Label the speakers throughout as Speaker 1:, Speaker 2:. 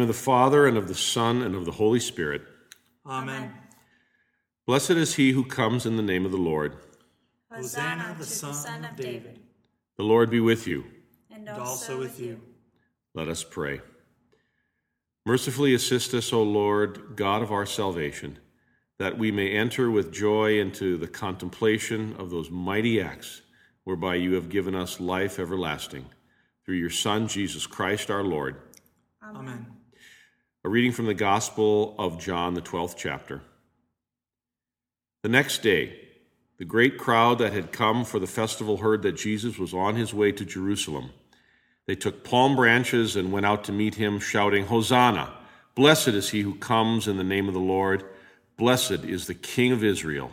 Speaker 1: the Father, and of the Son, and of the Holy Spirit.
Speaker 2: Amen.
Speaker 1: Blessed is he who comes in the name of the Lord.
Speaker 2: Hosanna, the Son of David.
Speaker 1: The Lord be with you.
Speaker 2: And also with you.
Speaker 1: Let us pray. Mercifully assist us, O Lord, God of our salvation, that we may enter with joy into the contemplation of those mighty acts whereby you have given us life everlasting, through your Son, Jesus Christ our Lord.
Speaker 2: Amen.
Speaker 1: A reading from the Gospel of John, the 12th chapter. The next day, the great crowd that had come for the festival heard that Jesus was on his way to Jerusalem. They took palm branches and went out to meet him, shouting, "Hosanna! Blessed is he who comes in the name of the Lord. Blessed is the King of Israel."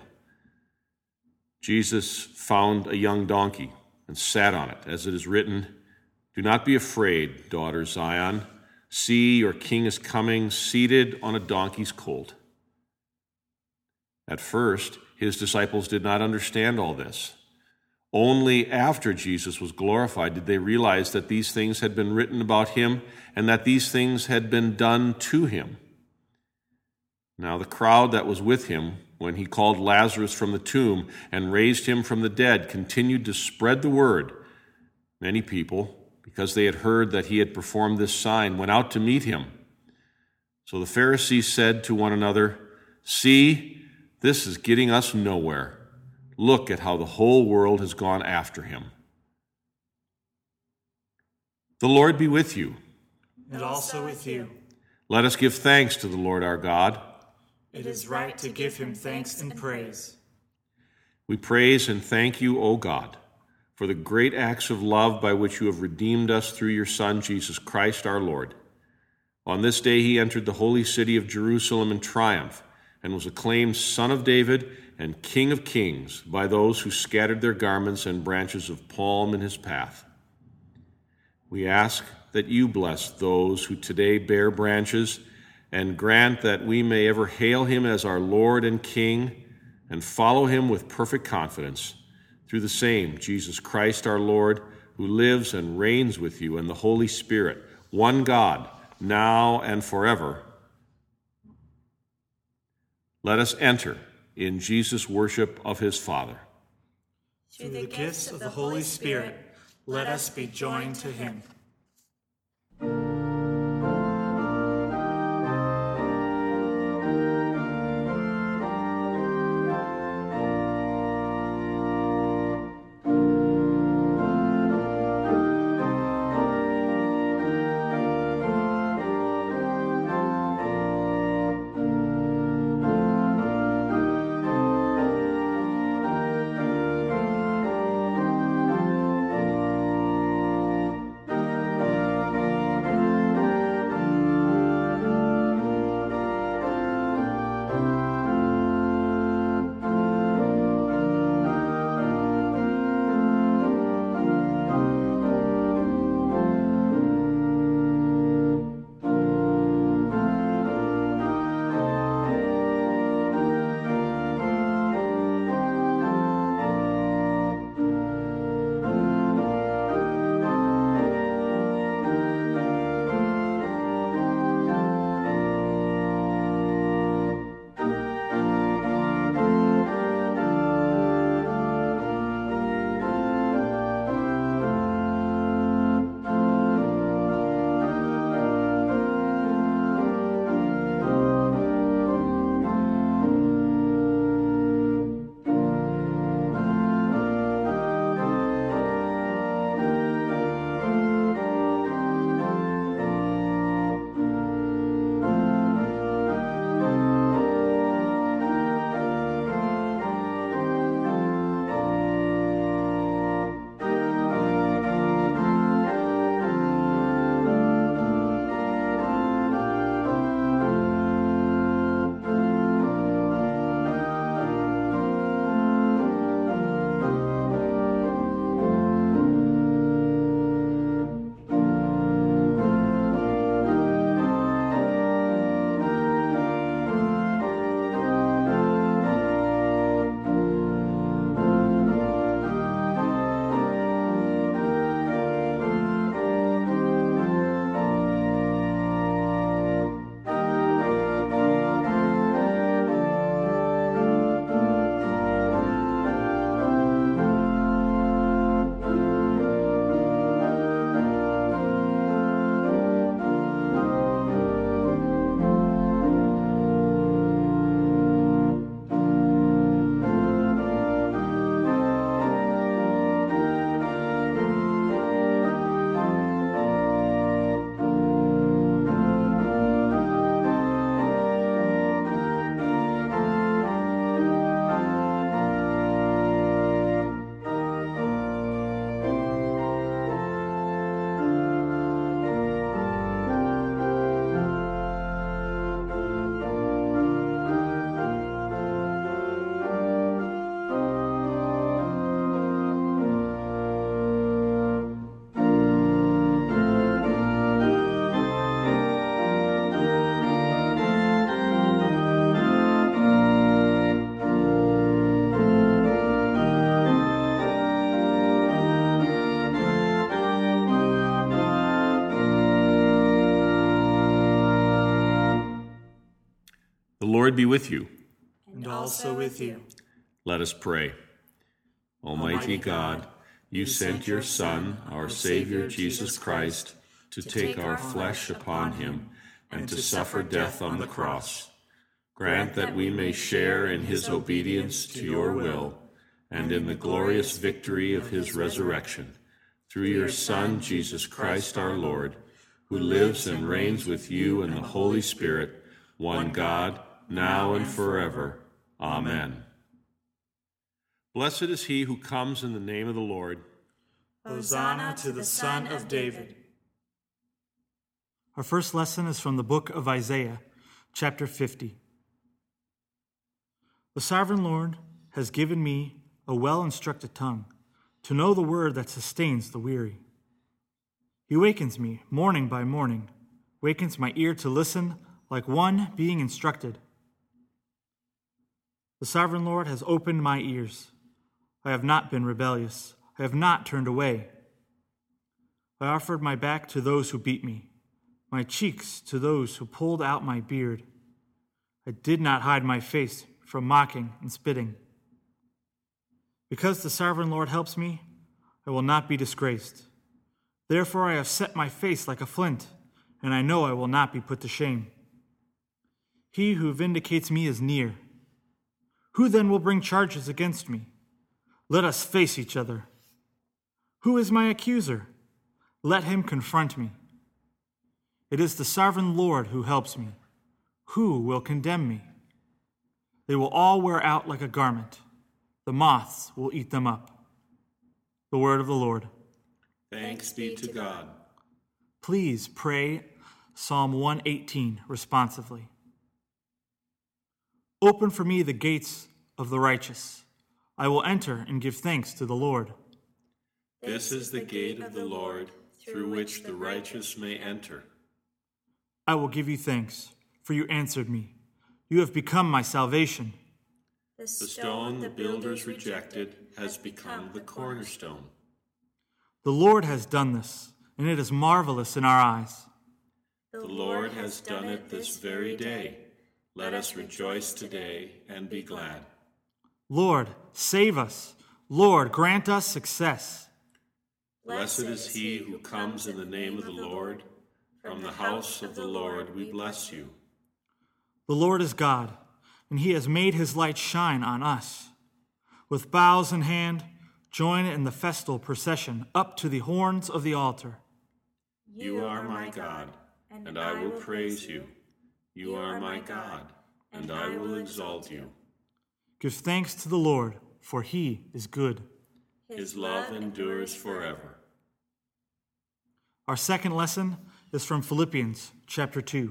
Speaker 1: Jesus found a young donkey and sat on it, as it is written, "Do not be afraid, daughter Zion. See, your king is coming, seated on a donkey's colt." At first, his disciples did not understand all this. Only after Jesus was glorified did they realize that these things had been written about him and that these things had been done to him. Now the crowd that was with him when he called Lazarus from the tomb and raised him from the dead continued to spread the word. Many people, because they had heard that he had performed this sign, went out to meet him. So the Pharisees said to one another, "See, this is getting us nowhere. Look at how the whole world has gone after him." The Lord be with you.
Speaker 2: And also with you.
Speaker 1: Let us give thanks to the Lord our God.
Speaker 2: It is right to give him thanks and praise.
Speaker 1: We praise and thank you, O God, for the great acts of love by which you have redeemed us through your Son, Jesus Christ our Lord. On this day he entered the holy city of Jerusalem in triumph and was acclaimed Son of David and King of Kings by those who scattered their garments and branches of palm in his path. We ask that you bless those who today bear branches and grant that we may ever hail him as our Lord and King and follow him with perfect confidence through the same Jesus Christ our Lord, who lives and reigns with you and the Holy Spirit, one God, now and forever. Let us enter in Jesus' worship of his Father.
Speaker 2: Through the gifts of the Holy Spirit, let us be joined to him.
Speaker 1: Lord be with you.
Speaker 2: And also with you.
Speaker 1: Let us pray. Almighty God, you sent your Son, our Savior Jesus Christ, to take our flesh upon him and to suffer death on the cross. Grant that we may share in his obedience to your will and in the glorious victory of his resurrection, through your Son, Jesus Christ our Lord, who lives and reigns with you in the Holy Spirit, one God, now and forever. Amen. Blessed is he who comes in the name of the Lord.
Speaker 2: Hosanna to the Son of David.
Speaker 3: Our first lesson is from the book of Isaiah, chapter 50. The sovereign Lord has given me a well-instructed tongue, to know the word that sustains the weary. He wakens me morning by morning, wakens my ear to listen like one being instructed. The sovereign Lord has opened my ears. I have not been rebellious. I have not turned away. I offered my back to those who beat me, my cheeks to those who pulled out my beard. I did not hide my face from mocking and spitting. Because the sovereign Lord helps me, I will not be disgraced. Therefore I have set my face like a flint, and I know I will not be put to shame. He who vindicates me is near. Who then will bring charges against me? Let us face each other. Who is my accuser? Let him confront me. It is the sovereign Lord who helps me. Who will condemn me? They will all wear out like a garment. The moths will eat them up. The word of the Lord.
Speaker 1: Thanks be to God.
Speaker 3: Please pray Psalm 118 responsively. Open for me the gates of the righteous. I will enter and give thanks to the Lord.
Speaker 1: This is the gate of the Lord, through which the righteous may enter.
Speaker 3: I will give you thanks, for you answered me. You have become my salvation.
Speaker 1: The stone the builders rejected has become the cornerstone.
Speaker 3: The Lord has done this, and it is marvelous in our eyes.
Speaker 1: The Lord has done it this very day. Let us rejoice today and be glad.
Speaker 3: Lord, save us. Lord, grant us success.
Speaker 1: Blessed is he who comes in the name of the Lord. From the house of the Lord we bless you.
Speaker 3: The Lord is God, and he has made his light shine on us. With boughs in hand, join in the festal procession up to the horns of the altar.
Speaker 1: You are my God, and I will praise you. You are my God, and I will exalt you.
Speaker 3: Give thanks to the Lord, for he is good.
Speaker 1: His love endures forever.
Speaker 3: Our second lesson is from Philippians chapter 2.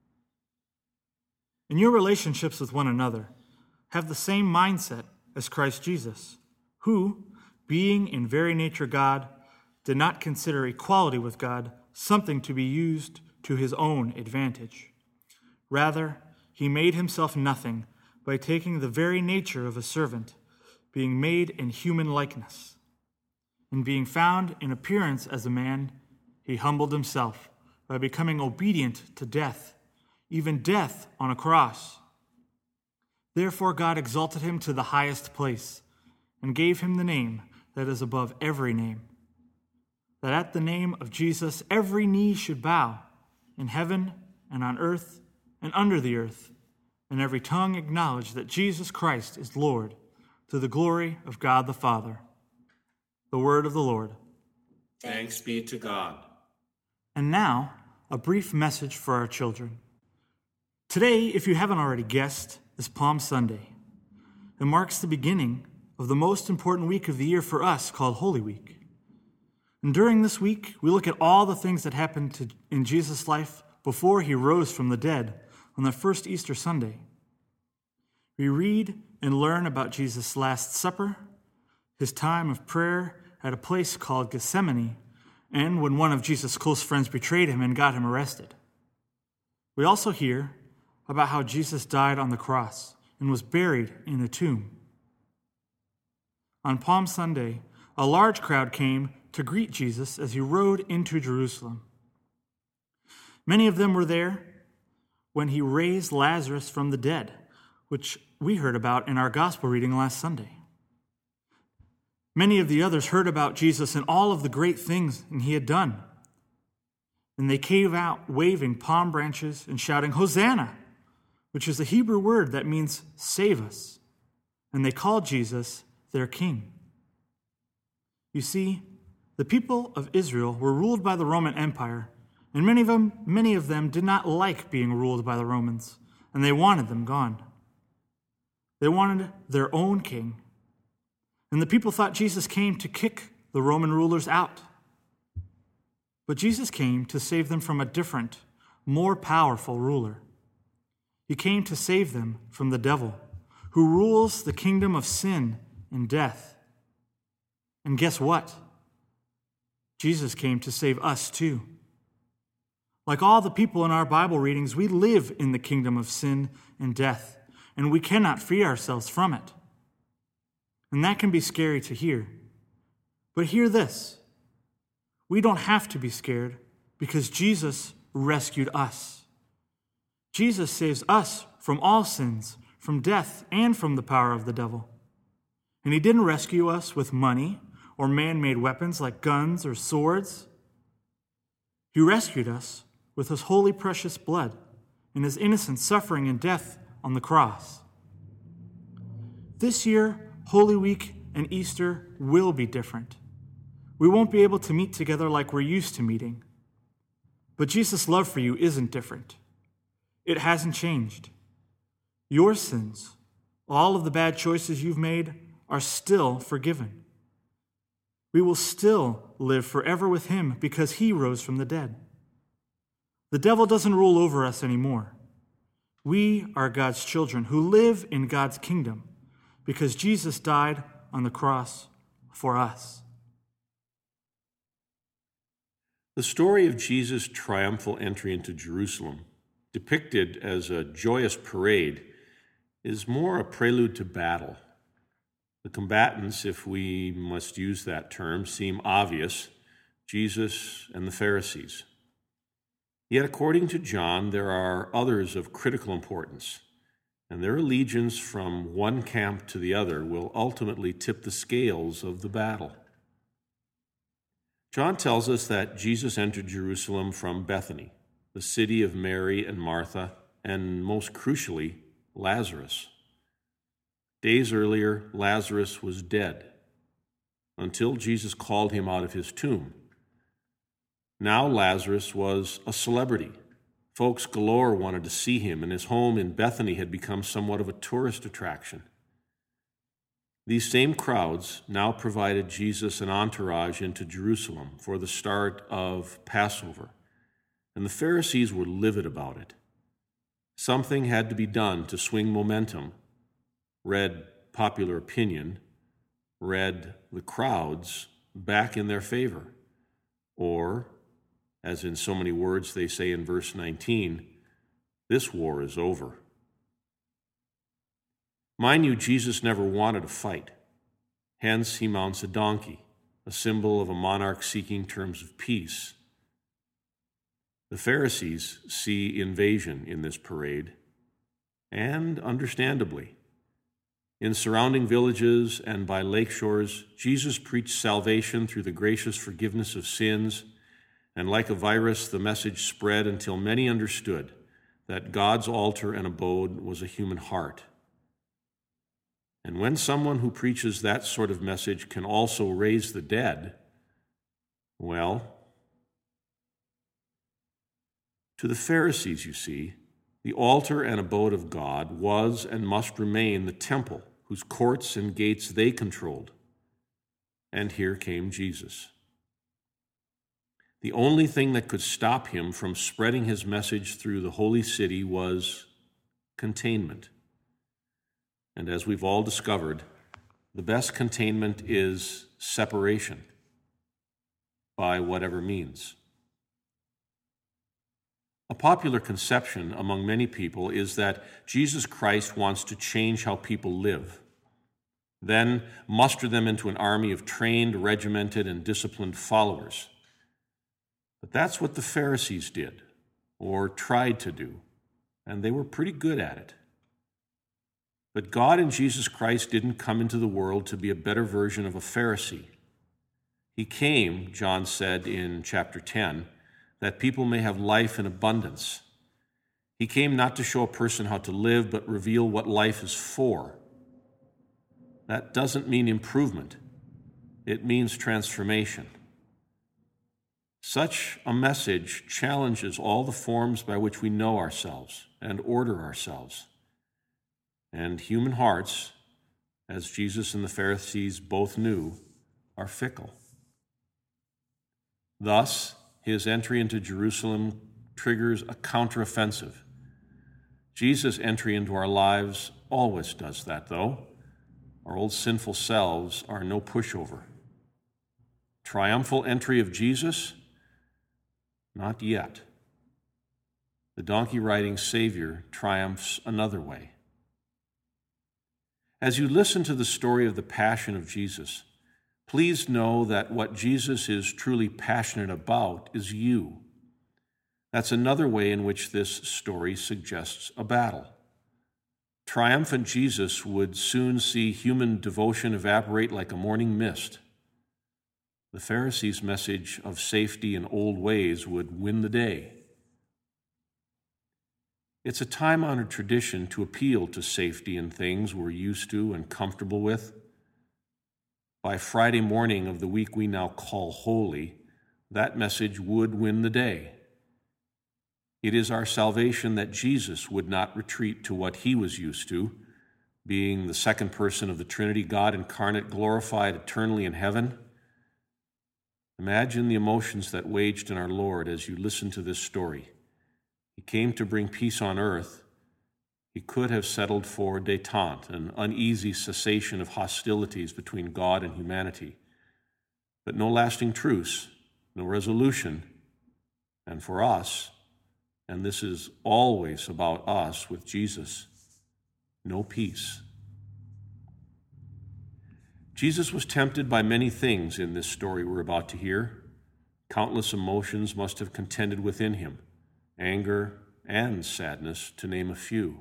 Speaker 3: In your relationships with one another, have the same mindset as Christ Jesus, who, being in very nature God, did not consider equality with God something to be used to his own advantage. Rather, he made himself nothing by taking the very nature of a servant, being made in human likeness. And being found in appearance as a man, he humbled himself by becoming obedient to death, even death on a cross. Therefore God exalted him to the highest place and gave him the name that is above every name, that at the name of Jesus every knee should bow, in heaven and on earth and under the earth, and every tongue acknowledge that Jesus Christ is Lord, to the glory of God the Father. The word of the Lord.
Speaker 1: Thanks be to God.
Speaker 3: And now, a brief message for our children. Today, if you haven't already guessed, is Palm Sunday. It marks the beginning of the most important week of the year for us, called Holy Week. And during this week, we look at all the things that happened in Jesus' life before he rose from the dead on the first Easter Sunday. We read and learn about Jesus' Last Supper, his time of prayer at a place called Gethsemane, and when one of Jesus' close friends betrayed him and got him arrested. We also hear about how Jesus died on the cross and was buried in a tomb. On Palm Sunday, a large crowd came to greet Jesus as he rode into Jerusalem. Many of them were there when he raised Lazarus from the dead, which we heard about in our gospel reading last Sunday. Many of the others heard about Jesus and all of the great things he had done. And they came out waving palm branches and shouting, "Hosanna," which is a Hebrew word that means save us. And they called Jesus their king. You see, the people of Israel were ruled by the Roman Empire, and many of them did not like being ruled by the Romans, and they wanted them gone. They wanted their own king. And the people thought Jesus came to kick the Roman rulers out. But Jesus came to save them from a different, more powerful ruler. He came to save them from the devil, who rules the kingdom of sin and death. And guess what? Jesus came to save us too. Like all the people in our Bible readings, we live in the kingdom of sin and death, and we cannot free ourselves from it. And that can be scary to hear. But hear this. We don't have to be scared because Jesus rescued us. Jesus saves us from all sins, from death, and from the power of the devil. And he didn't rescue us with money or man-made weapons like guns or swords. He rescued us with his holy, precious blood and his innocent suffering and death on the cross. This year, Holy Week and Easter will be different. We won't be able to meet together like we're used to meeting. But Jesus' love for you isn't different. It hasn't changed. Your sins, all of the bad choices you've made, are still forgiven. We will still live forever with him because he rose from the dead. The devil doesn't rule over us anymore. We are God's children who live in God's kingdom because Jesus died on the cross for us.
Speaker 1: The story of Jesus' triumphal entry into Jerusalem, depicted as a joyous parade, is more a prelude to battle. The combatants, if we must use that term, seem obvious: Jesus and the Pharisees. Yet, according to John, there are others of critical importance, and their allegiance from one camp to the other will ultimately tip the scales of the battle. John tells us that Jesus entered Jerusalem from Bethany, the city of Mary and Martha, and most crucially, Lazarus. Days earlier, Lazarus was dead, until Jesus called him out of his tomb. Now Lazarus was a celebrity. Folks galore wanted to see him, and his home in Bethany had become somewhat of a tourist attraction. These same crowds now provided Jesus an entourage into Jerusalem for the start of Passover, and the Pharisees were livid about it. Something had to be done to swing momentum, read popular opinion, read the crowds, back in their favor. Or, as in so many words they say in verse 19, this war is over. Mind you, Jesus never wanted a fight. Hence, he mounts a donkey, a symbol of a monarch seeking terms of peace. The Pharisees see invasion in this parade, and understandably. In surrounding villages and by lake shores, Jesus preached salvation through the gracious forgiveness of sins, and like a virus, the message spread until many understood that God's altar and abode was a human heart. And when someone who preaches that sort of message can also raise the dead, well, to the Pharisees, you see, the altar and abode of God was and must remain the temple whose courts and gates they controlled. And here came Jesus. The only thing that could stop him from spreading his message through the holy city was containment. And as we've all discovered, the best containment is separation, by whatever means. A popular conception among many people is that Jesus Christ wants to change how people live, then muster them into an army of trained, regimented, and disciplined followers. But that's what the Pharisees did, or tried to do, and they were pretty good at it. But God in Jesus Christ didn't come into the world to be a better version of a Pharisee. He came, John said in chapter 10, that people may have life in abundance. He came not to show a person how to live, but reveal what life is for. That doesn't mean improvement. It means transformation. Such a message challenges all the forms by which we know ourselves and order ourselves. And human hearts, as Jesus and the Pharisees both knew, are fickle. Thus, his entry into Jerusalem triggers a counteroffensive. Jesus' entry into our lives always does that, though. Our old sinful selves are no pushover. Triumphal entry of Jesus? Not yet. The donkey-riding Savior triumphs another way. As you listen to the story of the Passion of Jesus, please know that what Jesus is truly passionate about is you. That's another way in which this story suggests a battle. Triumphant Jesus would soon see human devotion evaporate like a morning mist. The Pharisees' message of safety in old ways would win the day. It's a time-honored tradition to appeal to safety in things we're used to and comfortable with. By Friday morning of the week we now call holy, that message would win the day. It is our salvation that Jesus would not retreat to what he was used to, being the second person of the Trinity, God incarnate, glorified eternally in heaven. Imagine the emotions that waged in our Lord as you listen to this story. He came to bring peace on earth. He could have settled for détente, an uneasy cessation of hostilities between God and humanity. But no lasting truce, no resolution, and for us, and this is always about us with Jesus, no peace. Jesus was tempted by many things in this story we're about to hear. Countless emotions must have contended within him, anger and sadness, to name a few.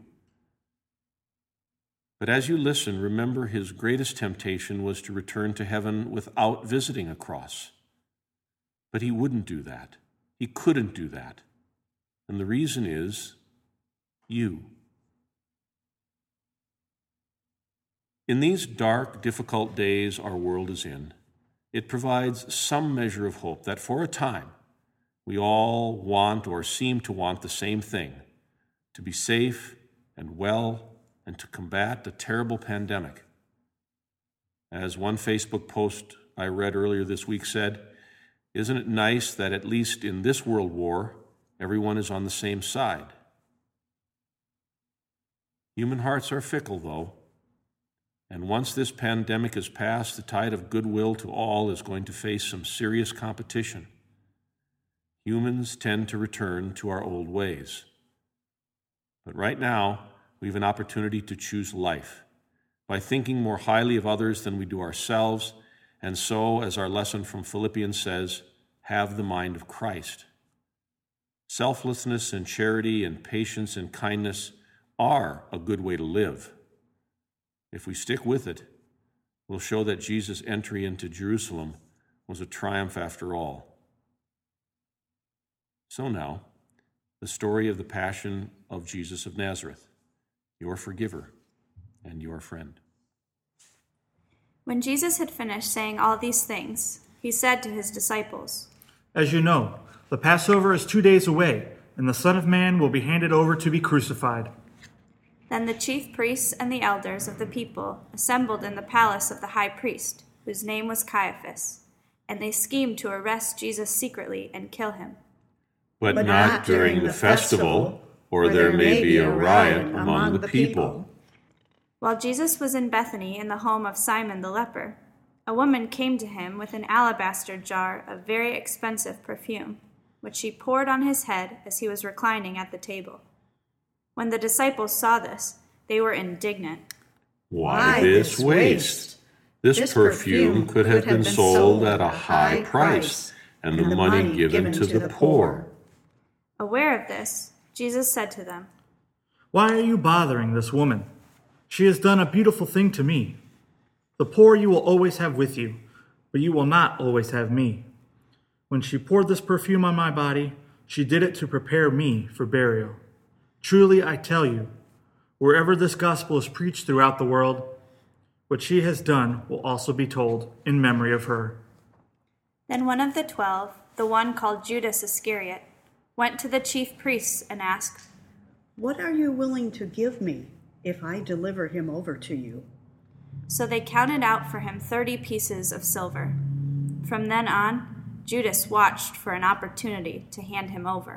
Speaker 1: But as you listen, remember his greatest temptation was to return to heaven without visiting a cross. But he wouldn't do that. He couldn't do that. And the reason is you. In these dark, difficult days our world is in, it provides some measure of hope that for a time we all want or seem to want the same thing, to be safe and well and to combat the terrible pandemic. As one Facebook post I read earlier this week said, "Isn't it nice that at least in this world war, everyone is on the same side?" Human hearts are fickle, though, and once this pandemic is past, the tide of goodwill to all is going to face some serious competition. Humans tend to return to our old ways. But right now, we have an opportunity to choose life by thinking more highly of others than we do ourselves, and so, as our lesson from Philippians says, have the mind of Christ. Selflessness and charity and patience and kindness are a good way to live. If we stick with it, we'll show that Jesus' entry into Jerusalem was a triumph after all. So now, the story of the Passion of Jesus of Nazareth, your forgiver and your friend.
Speaker 4: When Jesus had finished saying all these things, he said to his disciples,
Speaker 3: "As you know, the Passover is 2 days away, and the Son of Man will be handed over to be crucified."
Speaker 4: Then the chief priests and the elders of the people assembled in the palace of the high priest, whose name was Caiaphas, and they schemed to arrest Jesus secretly and kill him.
Speaker 1: But not during the festival, or there may be a riot among the people.
Speaker 4: While Jesus was in Bethany in the home of Simon the leper, a woman came to him with an alabaster jar of very expensive perfume, which she poured on his head as he was reclining at the table. When the disciples saw this, they were indignant.
Speaker 1: "Why this waste? This perfume could have been sold at a high price, and the money given to the poor."
Speaker 4: Aware of this, Jesus said to them,
Speaker 3: "Why are you bothering this woman? She has done a beautiful thing to me. The poor you will always have with you, but you will not always have me. When she poured this perfume on my body, she did it to prepare me for burial. Truly, I tell you, wherever this gospel is preached throughout the world, what she has done will also be told in memory of her."
Speaker 4: Then one of the 12, the one called Judas Iscariot, went to the chief priests and asked,
Speaker 5: "What are you willing to give me if I deliver him over to you?"
Speaker 4: So they counted out for him 30 pieces of silver. From then on, Judas watched for an opportunity to hand him over.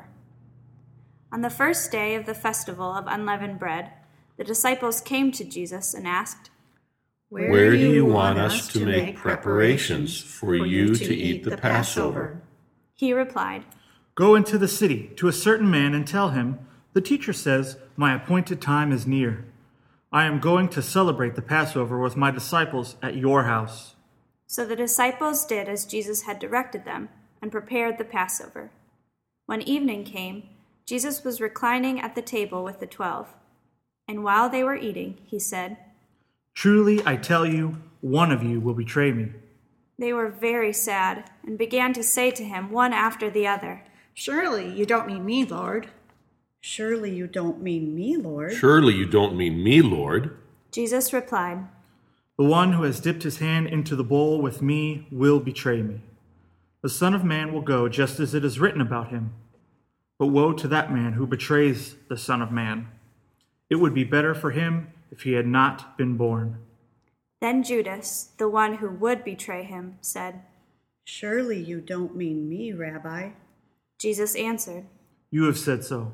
Speaker 4: On the first day of the festival of unleavened bread, the disciples came to Jesus and asked,
Speaker 1: "Where do you want us to make preparations for you to eat the Passover?"
Speaker 4: He replied,
Speaker 3: "Go into the city to a certain man and tell him, 'The teacher says, my appointed time is near. I am going to celebrate the Passover with my disciples at your house.'"
Speaker 4: So the disciples did as Jesus had directed them and prepared the Passover. When evening came, Jesus was reclining at the table with the 12. And while they were eating, he said,
Speaker 3: "Truly, I tell you, one of you will betray me."
Speaker 4: They were very sad and began to say to him one after the other,
Speaker 6: "Surely you don't mean me, Lord."
Speaker 5: "Surely you don't mean me, Lord."
Speaker 1: "Surely you don't mean me, Lord."
Speaker 4: Jesus replied,
Speaker 3: "The one who has dipped his hand into the bowl with me will betray me. The Son of Man will go just as it is written about him. But woe to that man who betrays the Son of Man. It would be better for him if he had not been born."
Speaker 4: Then Judas, the one who would betray him, said,
Speaker 5: "Surely you don't mean me, Rabbi."
Speaker 4: Jesus answered,
Speaker 3: "You have said so."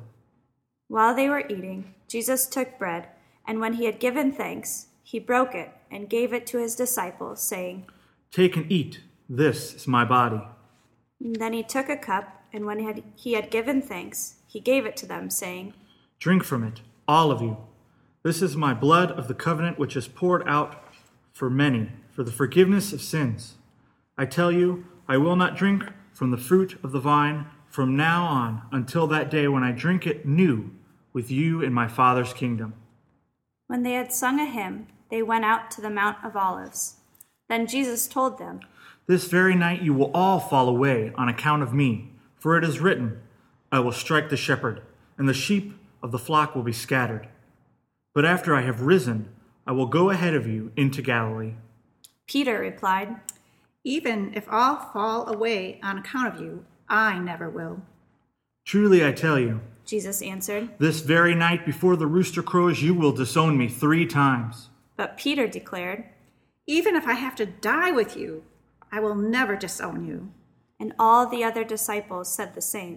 Speaker 4: While they were eating, Jesus took bread, and when he had given thanks, he broke it and gave it to his disciples, saying,
Speaker 3: "Take and eat. This is my body."
Speaker 4: And then he took a cup, and when he had given thanks, he gave it to them, saying,
Speaker 3: "Drink from it, all of you. This is my blood of the covenant which is poured out for many for the forgiveness of sins. I tell you, I will not drink from the fruit of the vine from now on until that day when I drink it new with you in my Father's kingdom."
Speaker 4: When they had sung a hymn, they went out to the Mount of Olives. Then Jesus told them,
Speaker 3: "This very night you will all fall away on account of me, for it is written, 'I will strike the shepherd, and the sheep of the flock will be scattered.' But after I have risen, I will go ahead of you into Galilee."
Speaker 4: Peter replied,
Speaker 6: "Even if all fall away on account of you, I never will."
Speaker 3: "Truly I tell you,
Speaker 4: Jesus answered.
Speaker 3: this very night before the rooster crows you will disown me 3 times.
Speaker 4: But Peter declared,
Speaker 6: "Even if I have to die with you, I will never disown you."
Speaker 4: and all the other disciples said the same.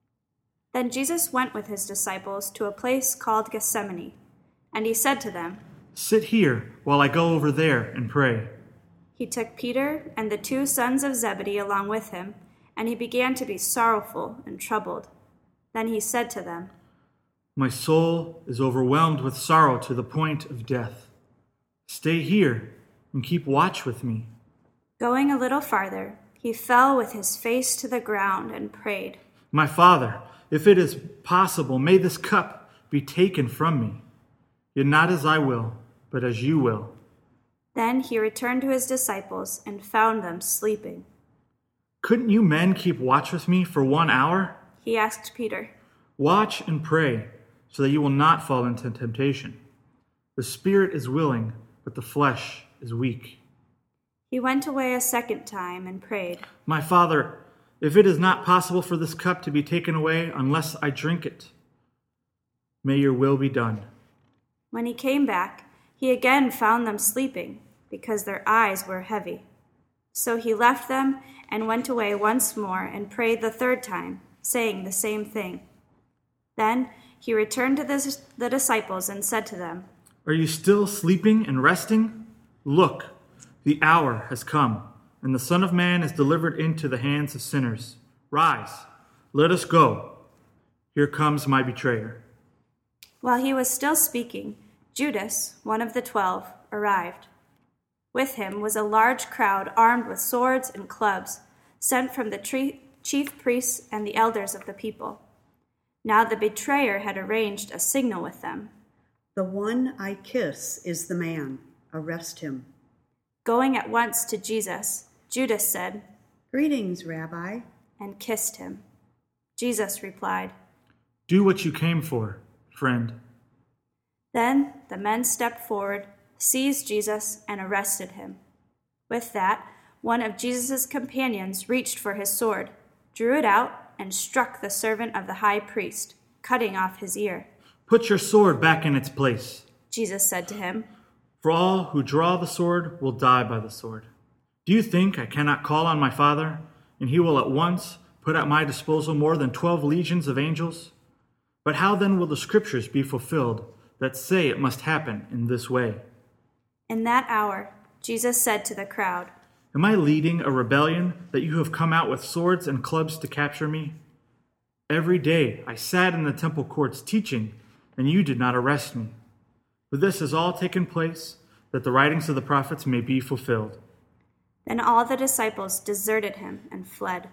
Speaker 4: Then Jesus went with his disciples to a place called Gethsemane, and he said to them,
Speaker 3: "Sit here while I go over there and pray."
Speaker 4: He took Peter and the 2 sons of Zebedee along with him, and he began to be sorrowful and troubled. Then he said to them,
Speaker 3: "My soul is overwhelmed with sorrow to the point of death. Stay here and keep watch with me."
Speaker 4: Going a little farther, he fell with his face to the ground and prayed,
Speaker 3: "My Father, if it is possible, may this cup be taken from me. Yet not as I will, but as you will."
Speaker 4: Then he returned to his disciples and found them sleeping.
Speaker 3: "Couldn't you men keep watch with me for 1 hour?
Speaker 4: He asked Peter,
Speaker 3: Watch and pray, so that you will not fall into temptation. The spirit is willing, but the flesh is weak."
Speaker 4: He went away a second time and prayed,
Speaker 3: "My Father, if it is not possible for this cup to be taken away unless I drink it, may your will be done."
Speaker 4: When he came back, he again found them sleeping, because their eyes were heavy. So he left them and went away once more and prayed the 3rd time, saying the same thing. Then he returned to the disciples and said to them,
Speaker 3: "Are you still sleeping and resting? Look, the hour has come, and the Son of Man is delivered into the hands of sinners. Rise, let us go. Here comes my betrayer."
Speaker 4: While he was still speaking, Judas, one of the 12, arrived. With him was a large crowd armed with swords and clubs, sent from the chief priests and the elders of the people. Now the betrayer had arranged a signal with them.
Speaker 5: The one I kiss is the man. Arrest him."
Speaker 4: Going at once to Jesus, Judas said,
Speaker 5: "Greetings, Rabbi."
Speaker 4: and kissed him. Jesus replied,
Speaker 3: "Do what you came for, friend."
Speaker 4: Then the men stepped forward, seized Jesus, and arrested him. With that, one of Jesus' companions reached for his sword, drew it out, and struck the servant of the high priest, cutting off his ear.
Speaker 3: "Put your sword back in its place.
Speaker 4: Jesus said to him,
Speaker 3: For all who draw the sword will die by the sword. Do you think I cannot call on my Father, and he will at once put at my disposal more than 12 legions of angels? But how then will the scriptures be fulfilled that say it must happen in this way?"
Speaker 4: In that hour, Jesus said to the crowd,
Speaker 3: Am I leading a rebellion that you have come out with swords and clubs to capture me? Every day I sat in the temple courts teaching, and you did not arrest me. But this has all taken place that the writings of the prophets may be fulfilled.
Speaker 4: Then all the disciples deserted him and fled.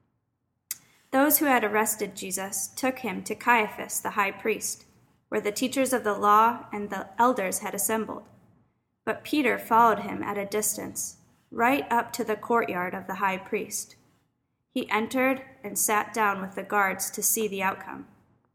Speaker 4: Those who had arrested Jesus took him to Caiaphas the high priest, where the teachers of the law and the elders had assembled. But Peter followed him at a distance, right up to the courtyard of the high priest. He entered and sat down with the guards to see the outcome.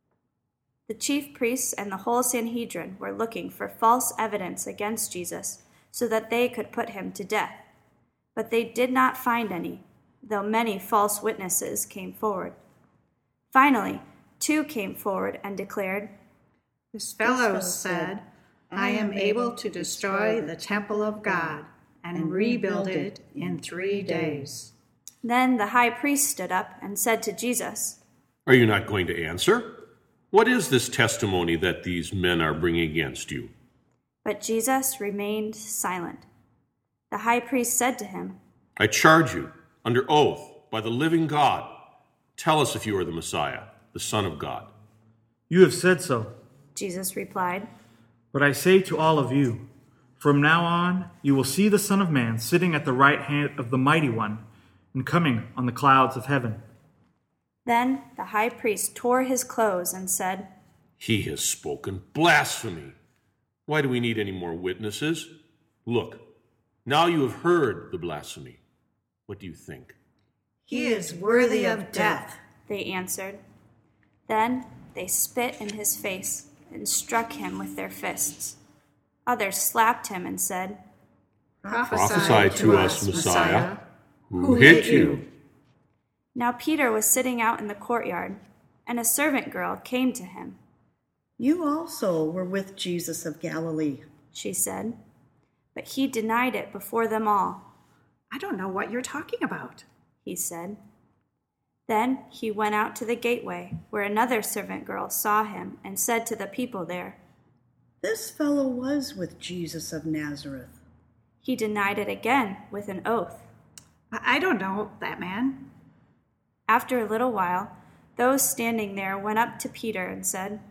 Speaker 4: The chief priests and the whole Sanhedrin were looking for false evidence against Jesus so that they could put him to death. But they did not find any, though many false witnesses came forward. Finally, 2 came forward and declared,
Speaker 6: This fellow said, I am able to destroy the temple of God and rebuild it in 3 days.
Speaker 4: Then the high priest stood up and said to Jesus,
Speaker 1: Are you not going to answer? What is this testimony that these men are bringing against you?
Speaker 4: But Jesus remained silent. The high priest said to him,
Speaker 1: I charge you, under oath, by the living God, tell us if you are the Messiah, the Son of God.
Speaker 3: You have said so.
Speaker 4: Jesus replied,
Speaker 3: But I say to all of you, from now on you will see the Son of Man sitting at the right hand of the Mighty One and coming on the clouds of heaven.
Speaker 4: Then the high priest tore his clothes and said,
Speaker 1: He has spoken blasphemy. Why do we need any more witnesses? Look, now you have heard the blasphemy. What do you think?
Speaker 6: He is worthy of death.
Speaker 4: They answered. Then they spit in his face and struck him with their fists. Others slapped him and said,
Speaker 1: Prophesy to us, Messiah. Who hit you?
Speaker 4: Now Peter was sitting out in the courtyard, and a servant girl came to him.
Speaker 5: "You also were with Jesus of Galilee,"
Speaker 4: she said. But he denied it before them all.
Speaker 6: I don't know what you're talking about,
Speaker 4: he said. Then he went out to the gateway, where another servant girl saw him and said to the people there,
Speaker 5: "This fellow was with Jesus of Nazareth."
Speaker 4: He denied it again with an oath.
Speaker 6: I don't know that man.
Speaker 4: After a little while, those standing there went up to Peter and said,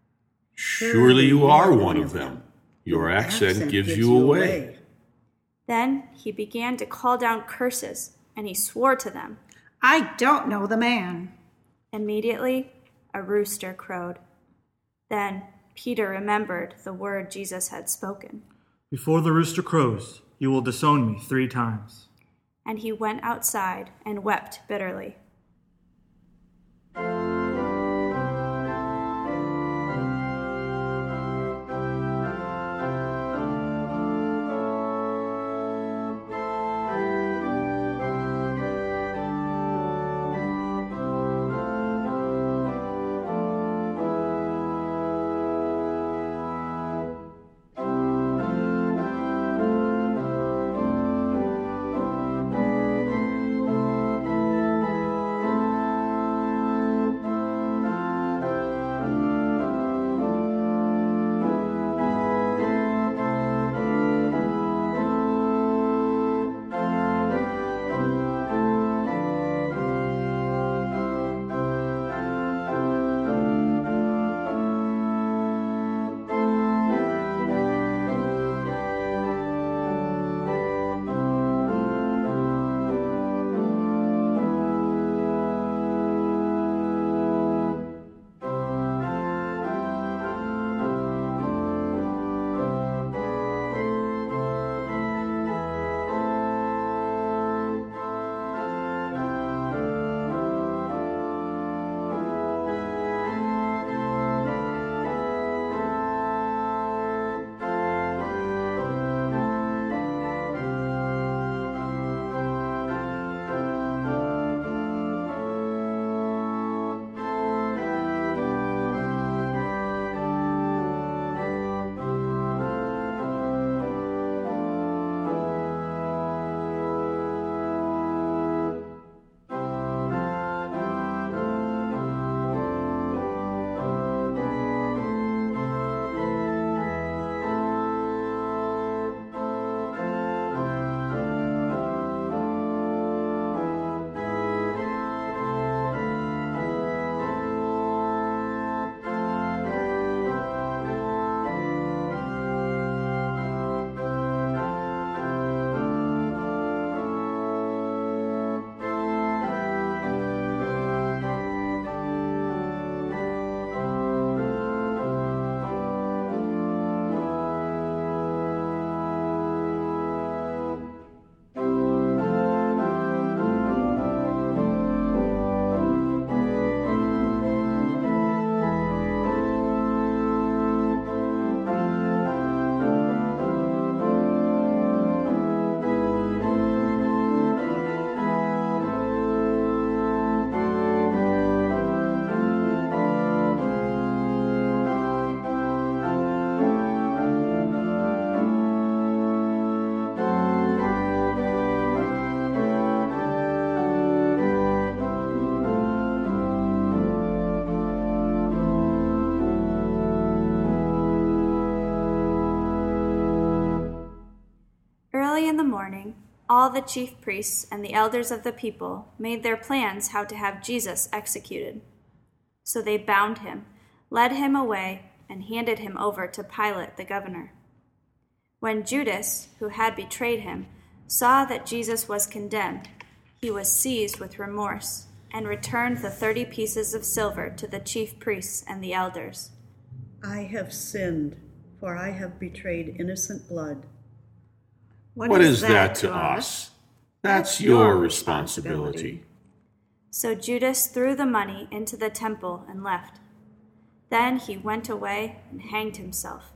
Speaker 1: Surely you are one of them. Your accent gives you away.
Speaker 4: Then he began to call down curses, and he swore to them.
Speaker 6: I don't know the man.
Speaker 4: Immediately, a rooster crowed. Then Peter remembered the word Jesus had spoken.
Speaker 3: Before the rooster crows, you will disown me 3 times.
Speaker 4: And he went outside and wept bitterly. Early in the morning, all the chief priests and the elders of the people made their plans how to have Jesus executed. So they bound him, led him away, and handed him over to Pilate the governor. When Judas, who had betrayed him, saw that Jesus was condemned, he was seized with remorse and returned the 30 pieces of silver to the chief priests and the elders.
Speaker 5: I have sinned, for I have betrayed innocent blood.
Speaker 1: What is that to us? That's your responsibility.
Speaker 4: So Judas threw the money into the temple and left. Then he went away and hanged himself.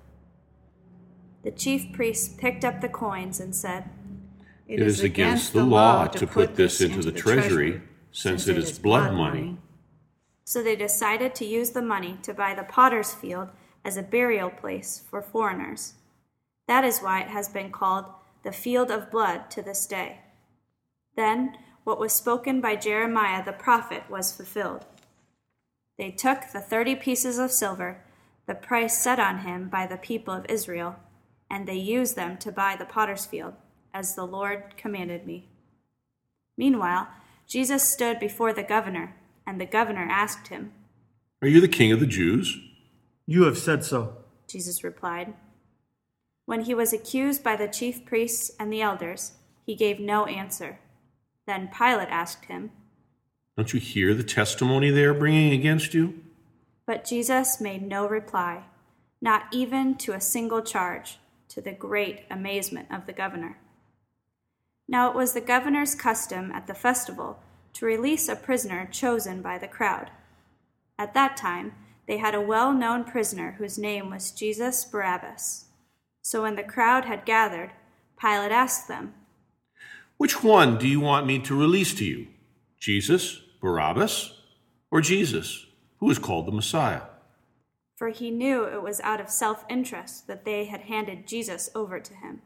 Speaker 4: The chief priests picked up the coins and said,
Speaker 1: It is against the law to put this into the treasury, since it is blood money.
Speaker 4: So they decided to use the money to buy the potter's field as a burial place for foreigners. That is why it has been called the Field of Blood to this day. Then what was spoken by Jeremiah the prophet was fulfilled. They took the 30 pieces of silver, the price set on him by the people of Israel, and they used them to buy the potter's field, as the Lord commanded me. Meanwhile, Jesus stood before the governor, and the governor asked him,
Speaker 1: Are you the king of the Jews?
Speaker 3: You have said so.
Speaker 4: Jesus replied. When he was accused by the chief priests and the elders, he gave no answer. Then Pilate asked him,
Speaker 1: Don't you hear the testimony they are bringing against you?
Speaker 4: But Jesus made no reply, not even to a single charge, to the great amazement of the governor. Now it was the governor's custom at the festival to release a prisoner chosen by the crowd. At that time, they had a well-known prisoner whose name was Jesus Barabbas. So when the crowd had gathered, Pilate asked them,
Speaker 1: Which one do you want me to release to you? Jesus, Barabbas, or Jesus, who is called the Messiah?
Speaker 4: For he knew it was out of self-interest that they had handed Jesus over to him.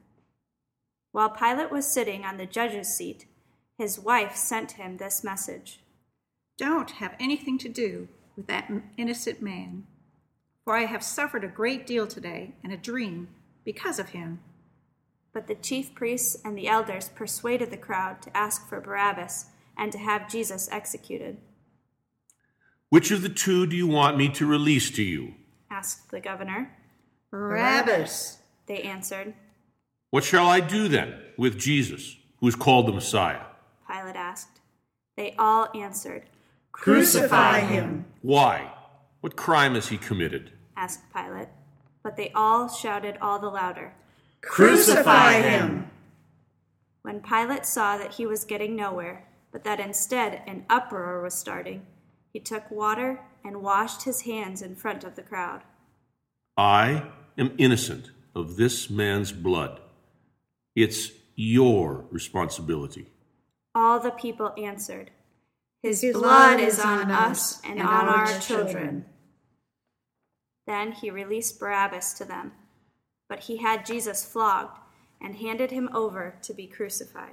Speaker 4: While Pilate was sitting on the judge's seat, his wife sent him this message.
Speaker 6: Don't have anything to do with that innocent man, for I have suffered a great deal today in a dream because of him.
Speaker 4: But the chief priests and the elders persuaded the crowd to ask for Barabbas and to have Jesus executed.
Speaker 1: Which of the two do you want me to release to you?
Speaker 4: Asked the governor.
Speaker 6: Barabbas,
Speaker 4: they answered.
Speaker 1: What shall I do then with Jesus, who is called the Messiah?
Speaker 4: Pilate asked. They all answered.
Speaker 5: Crucify him.
Speaker 1: Why? What crime has he committed?
Speaker 4: Asked Pilate. But they all shouted all the louder.
Speaker 5: Crucify him.
Speaker 4: When Pilate saw that he was getting nowhere, but that instead an uproar was starting, he took water and washed his hands in front of the crowd.
Speaker 1: I am innocent of this man's blood. It's your responsibility.
Speaker 4: All the people answered, His blood is on us and on our children. Then he released Barabbas to them, but he had Jesus flogged and handed him over to be crucified.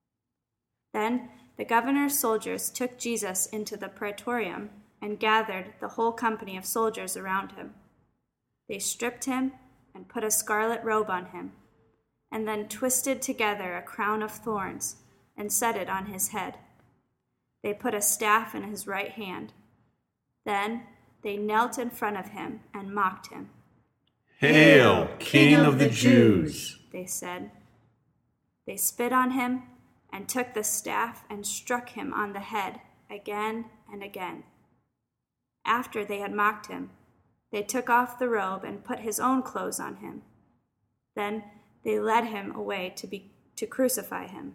Speaker 4: Then the governor's soldiers took Jesus into the praetorium and gathered the whole company of soldiers around him. They stripped him and put a scarlet robe on him, and then twisted together a crown of thorns and set it on his head. They put a staff in his right hand. Then they knelt in front of him and mocked him.
Speaker 1: Hail, King of the Jews,
Speaker 4: they said. They spit on him and took the staff and struck him on the head again and again. After they had mocked him, they took off the robe and put his own clothes on him. Then they led him away to crucify him.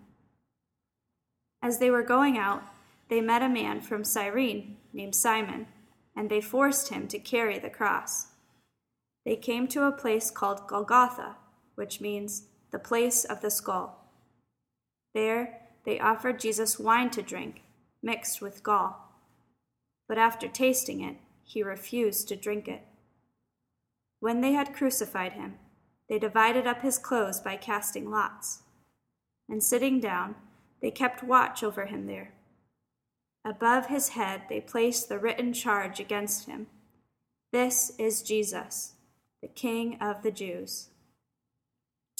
Speaker 4: As they were going out, they met a man from Cyrene named Simon, and they forced him to carry the cross. They came to a place called Golgotha, which means the place of the skull. There they offered Jesus wine to drink, mixed with gall. But after tasting it, he refused to drink it. When they had crucified him, they divided up his clothes by casting lots. And sitting down, they kept watch over him there. Above his head they placed the written charge against him. This is Jesus, the King of the Jews.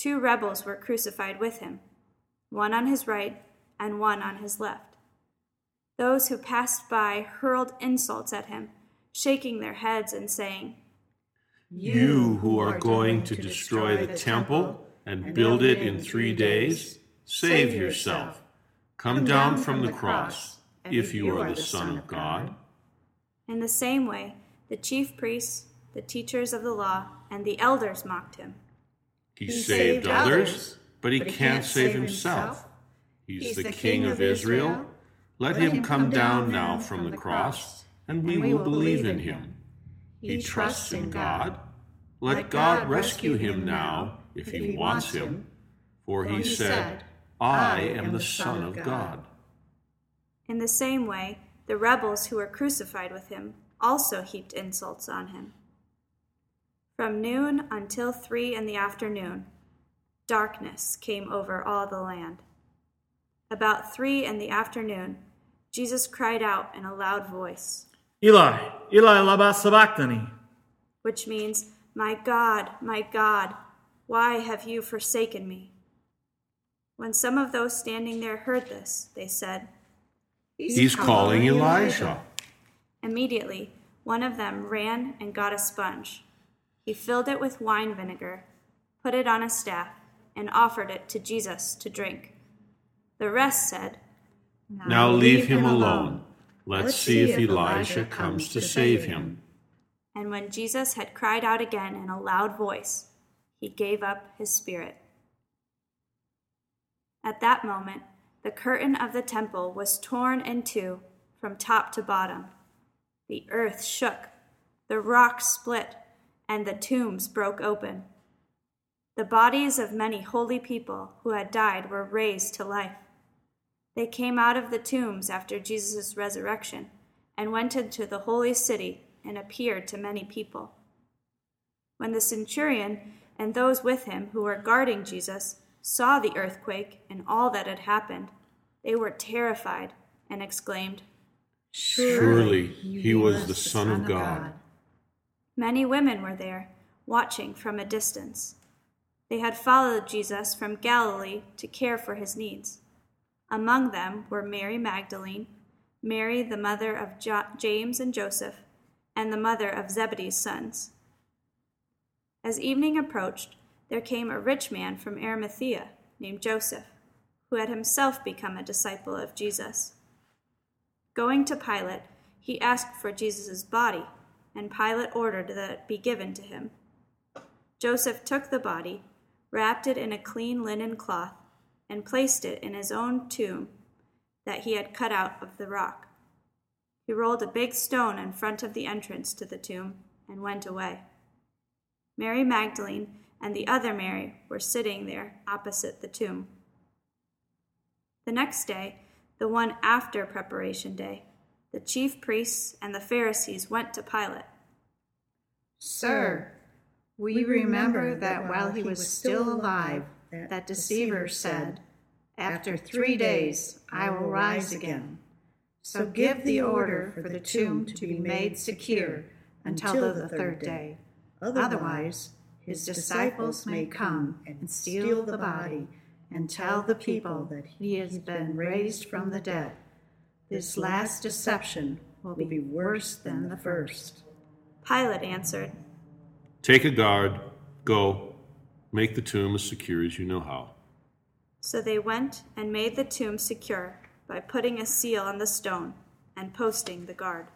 Speaker 4: 2 rebels were crucified with him, one on his right and one on his left. Those who passed by hurled insults at him, shaking their heads and saying,
Speaker 1: "You who are going to destroy the temple and build it in 3 days, save yourself. Come down from the cross, if you are the Son of God."
Speaker 4: In the same way, the chief priests, the teachers of the law, and the elders mocked him.
Speaker 1: He saved others, but he can't save himself. He's the King of Israel. Let him come down now from the cross, and we will believe in him. He trusts in God. Let God rescue him now, if he wants him. For he said, "I am the Son of God."
Speaker 4: In the same way, the rebels who were crucified with him also heaped insults on him. From noon until 3 in the afternoon, darkness came over all the land. About 3 in the afternoon, Jesus cried out in a loud voice,
Speaker 3: Eli, Eli, lama sabachthani,
Speaker 4: which means, my God, why have you forsaken me?" When some of those standing there heard this, they said,
Speaker 1: He's calling Elijah.
Speaker 4: Immediately, one of them ran and got a sponge. He filled it with wine vinegar, put it on a staff, and offered it to Jesus to drink. The rest said,
Speaker 1: Now leave him alone. Let's see if Elijah comes to save him.
Speaker 4: And when Jesus had cried out again in a loud voice, he gave up his spirit. At that moment, the curtain of the temple was torn in two from top to bottom. The earth shook, the rocks split, and the tombs broke open. The bodies of many holy people who had died were raised to life. They came out of the tombs after Jesus' resurrection and went into the holy city and appeared to many people. When the centurion and those with him who were guarding Jesus saw the earthquake and all that had happened, they were terrified and exclaimed,
Speaker 1: Surely he was the Son of God.
Speaker 4: Many women were there, watching from a distance. They had followed Jesus from Galilee to care for his needs. Among them were Mary Magdalene, Mary the mother of James and Joseph, and the mother of Zebedee's sons. As evening approached, there came a rich man from Arimathea named Joseph, who had himself become a disciple of Jesus. Going to Pilate, he asked for Jesus' body, and Pilate ordered that it be given to him. Joseph took the body, wrapped it in a clean linen cloth, and placed it in his own tomb that he had cut out of the rock. He rolled a big stone in front of the entrance to the tomb and went away. Mary Magdalene and the other Mary were sitting there opposite the tomb. The next day, the one after Preparation Day, the chief priests and the Pharisees went to Pilate.
Speaker 6: Sir, we remember that while he was still alive, that deceiver said, After 3 days I will rise again. So give the order for the tomb to be made secure until the 3rd day. Otherwise, his disciples may come and steal the body and tell the people that he has been raised from the dead. This last deception will be worse than the first.
Speaker 4: Pilate answered,
Speaker 1: Take a guard, go, make the tomb as secure as you know how.
Speaker 4: So they went and made the tomb secure by putting a seal on the stone and posting the guard.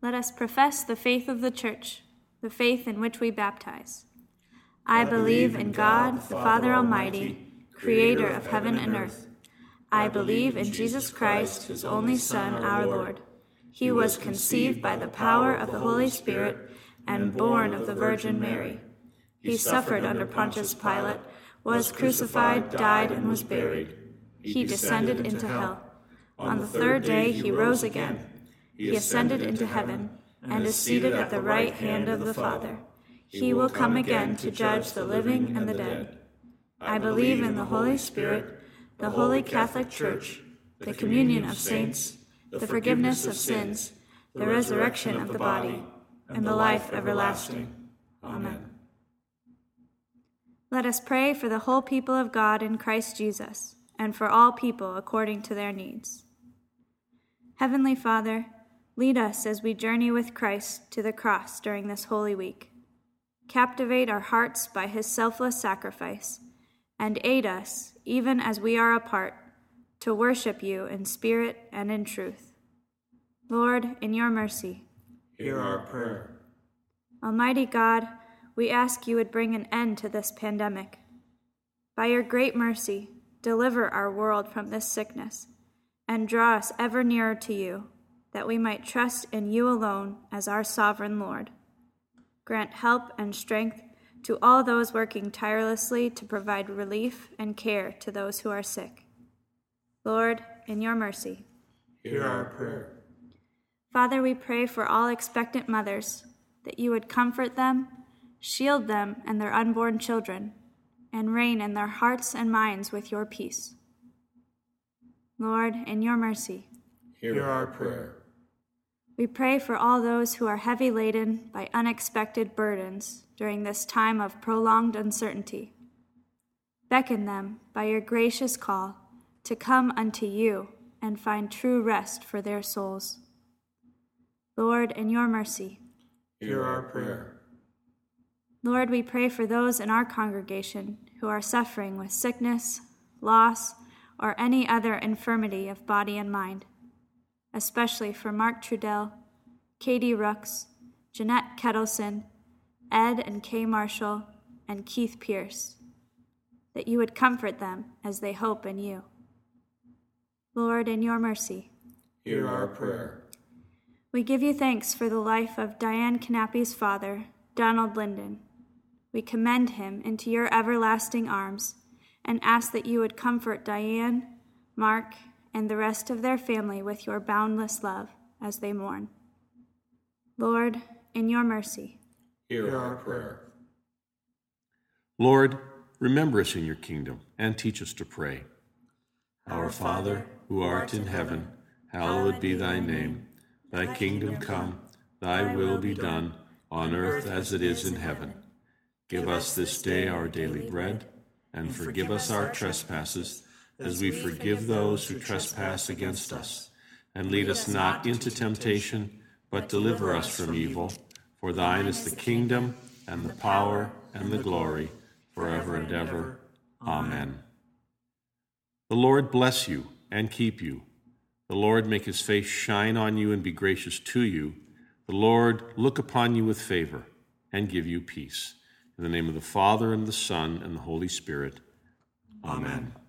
Speaker 4: Let us profess the faith of the Church, the faith in which we baptize. I believe in God, the Father Almighty, creator of heaven and earth. I believe in Jesus Christ, his only Son, our Lord. He was conceived by the power of the Holy Spirit and born of the Virgin Mary. He suffered under Pontius Pilate, was crucified, died, and was buried. He descended into hell. On the third day he rose again. He ascended into heaven and is seated at the right hand of the Father. He will come again to judge the living and the dead. I believe in the Holy Spirit, the Holy Catholic Church, the communion of saints, the forgiveness of sins, the resurrection of the body, and the life everlasting. Amen. Let us pray for the whole people of God in Christ Jesus, and for all people according to their needs. Heavenly Father, lead us as we journey with Christ to the cross during this Holy Week. Captivate our hearts by his selfless sacrifice, and aid us, even as we are apart, to worship you in spirit and in truth. Lord, in your mercy,
Speaker 2: hear our prayer.
Speaker 4: Almighty God, we ask you would bring an end to this pandemic. By your great mercy, deliver our world from this sickness, and draw us ever nearer to you, that we might trust in you alone as our sovereign Lord. Grant help and strength to all those working tirelessly to provide relief and care to those who are sick. Lord, in your mercy,
Speaker 2: hear our prayer.
Speaker 4: Father, we pray for all expectant mothers, that you would comfort them, shield them and their unborn children, and reign in their hearts and minds with your peace. Lord, in your mercy,
Speaker 2: hear our prayer.
Speaker 4: We pray for all those who are heavy laden by unexpected burdens during this time of prolonged uncertainty. Beckon them by your gracious call to come unto you and find true rest for their souls. Lord, in your mercy,
Speaker 2: hear our prayer.
Speaker 4: Lord, we pray for those in our congregation who are suffering with sickness, loss, or any other infirmity of body and mind, especially for Mark Trudell, Katie Rooks, Jeanette Kettleson, Ed and Kay Marshall, and Keith Pierce, that you would comfort them as they hope in you. Lord, in your mercy,
Speaker 2: hear our prayer.
Speaker 4: We give you thanks for the life of Diane Knappy's father, Donald Linden. We commend him into your everlasting arms and ask that you would comfort Diane, Mark, and the rest of their family with your boundless love as they mourn. Lord, in your mercy,
Speaker 2: hear our prayer.
Speaker 1: Lord, remember us in your kingdom and teach us to pray.
Speaker 2: Our Father,
Speaker 1: who art in heaven, hallowed be thy name. Thy kingdom come, thy will be done, on earth as it is in heaven. Give us this day our daily bread, and forgive us our trespasses, as we forgive those who trespass against us. And lead us not into temptation, but deliver us from evil. For thine is the kingdom, and the power, and the glory, forever and ever. Amen. The Lord bless you and keep you. The Lord make his face shine on you and be gracious to you. The Lord look upon you with favor and give you peace. In the name of the Father, and the Son, and the Holy Spirit. Amen.